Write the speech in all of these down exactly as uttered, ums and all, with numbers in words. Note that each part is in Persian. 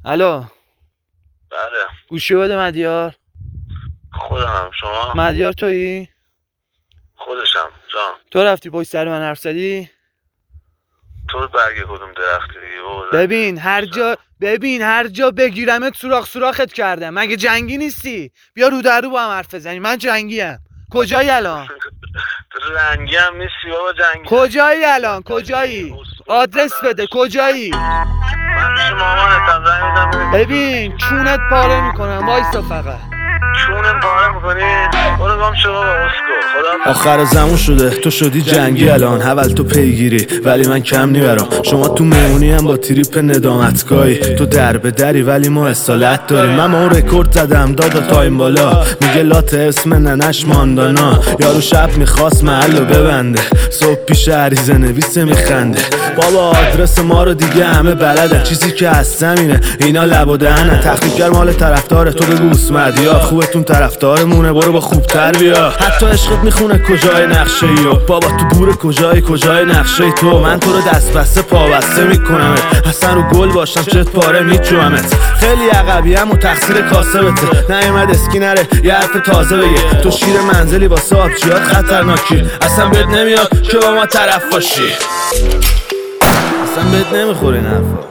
الو بله گوشی بده مدیار. خودم. شما؟ مدیار تویی؟ خودشم جان. تو رفتی پشت سر من حرف زدی؟ تو برگ کدوم درختی دیگه بابا؟ ببین هر جا ببین هر جا بگیرمت سوراخ سوراخت کردم. مگه جنگی نیستی؟ بیا رو در رو با هم حرف بزنیم. من جنگی ام. کجایی الان؟ تو رنگی هم نیستی بابا جنگی. کجایی الان؟ کجایی؟ آدرس بده. کجایی؟ من پیش مامانتم زنگ میزنم. ببین چونت پاره میکنم. وایسا فقط. چونم پاره میکنی؟ برو گم شو بابا اسکو. خدا آخر زمان شده تو شدی جنگی الان. حول تو پیگیری ولی من کم نیبرم. شما تو مهمونی هم با تریپ ندامتگاهی. تو در به دری ولی ما اصالت داریم. من ما اون رکورد زدم دادا تایم بالا. میگه لات اسم ننش ماندانا. یارو شب میخواست محلو ببنده. صبح پیش عریضه نویسه میخنده. بابا آدرس ما رو دیگه همه بلدن. چیزی که هستم اینه اینا لب و دهنن. تخریبگر مال طرفدار تو بگو اسمدیار. خوبتون طرفدارمونه برو با خوبتر بیا. حتی عشقت میخونه کجای نقشه ای. بابا تو بور کجای کجای نقشه ای تو. من تو رو دست بسته پا بسته میکنمت. اصلا رو گل باشم چت پاره میجوامت. خیلی عقبیم و تقصیر کاسبته. نیومد اسکی نره یه حرف تازه بگه. تو شیر منزلی واسه آبجیات خطرناکی. اصلا بهت نمیاد که با ما طرف باشی. اصلا بهت نمیخوره این حرفا.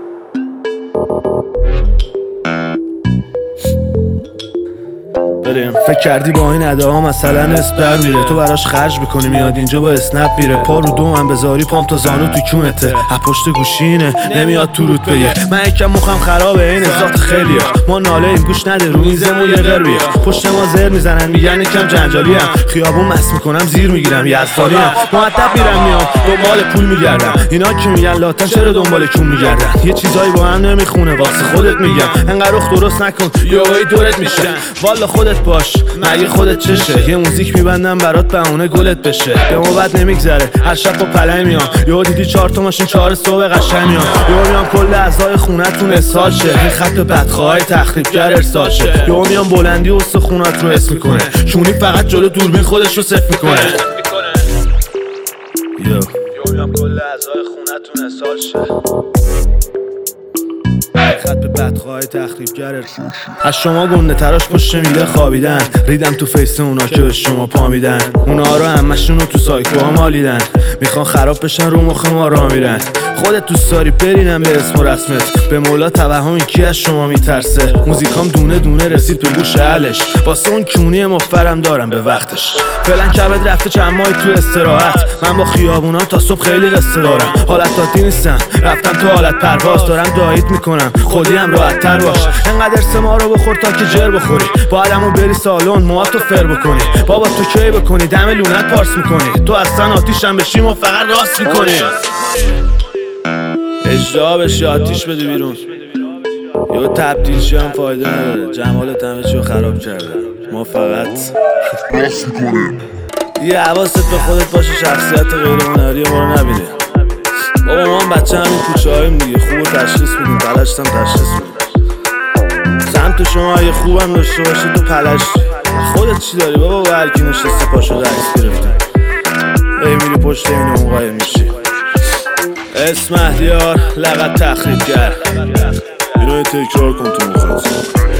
فکر کردی با این ادا ها مثلا اسم در میره. تو براش خرج میکنی میاد اینجا با اسنپ میره. پا رو دوم بذاری پام تا زانو تو کونته. پشت گوشینه نمیاد تو روت بگه. من یکم مخم خرابه این ذات خیلیه. ما ناله این گوش نده رو میزمون یه غر بیا. پشت ما زر میزنن میگن یکم جنجالی ام. خیابون مس میکنم زیر میگیرم یزدانی ام. مؤدب میرم میام دنبال پول میگردم. اینا که میگن لاتن چرا دنبال کون میگردن. یه چیزایی با هم نمیخونه واسه خودت میگم. انقدر رخ درست نکن یهویی دورت میشه. والا خودت باش مگه خودت چشه. یه موزیک میبندم برات بهونه گلت بشه. به ما بد نمیگذره هر شب با پلنگ میام. یهو دیدی چهار تا ماشین چهار صبح قشنگ میام. یهو میام کل اعضای خونتون اسهال شه. این خط بدخواه تخریبگر ارسال شه. یهو میام بلندی استخونات رو اسم میکنه. چونی فقط جلو دوربین خودش رو صفر میکنه. یهو میام کل اعضای خونتون اسهال شه. خط به بدخواه تخریبگر. از شما گنده تراش پشت میله خوابیدن. ریدم تو فیس اونا که به شما پا میدن. اونا رو همشون رو تو سایکوها مالیدن. میخوان خراب بشن رو مخ ما را میرن. خودت دوست داری برینم به اسم و رسمت. به مولا توهم کی از شما میترسه. موزیکام دونه دونه رسید به گوش اهلش. واسه اون کونی مفرم دارم به وقتش. فعلا کبد رفته چند ماه تو استراحت. من با خیابونام تا صبح خیلی قصه دارم. حالت عادی نیستم رفتم تو حالت پرواز. دارم دایت میکنم خودی هم راحت تر باش. انقدر سما رو بخور تا که جر بخوری. باید همون بری سالن موهاتو فر بکنی. بابا تو کی بکنی دم لونت پارس میکنی. تو اصلا آتیشم بشیم و فقط راست میکنی. اجرا بشی آتیش بده بیرون. یه تبدیل شی هم فایده نداره. جمالت همه چیو خراب کرده. ما فقط راست میکنیم. یه حواست به خودت باشه شخصیت غیر هنری ما رو نبینه. بابا ما هم بچه همین کوچه هاییم دیگه. خوب تشخیص میدیم پلشت هم تشخیص میدیم. سمت شما اگه خوبم داشته باشی تو پلشتی. خودت چی داری بابا؟ با هرکی نشسته پاشو رئیس گرفته. ای میری پشت این اون قایم میشی. اسم مهدیار لقب تخریبگر. اینو تکرار کن تو مخت.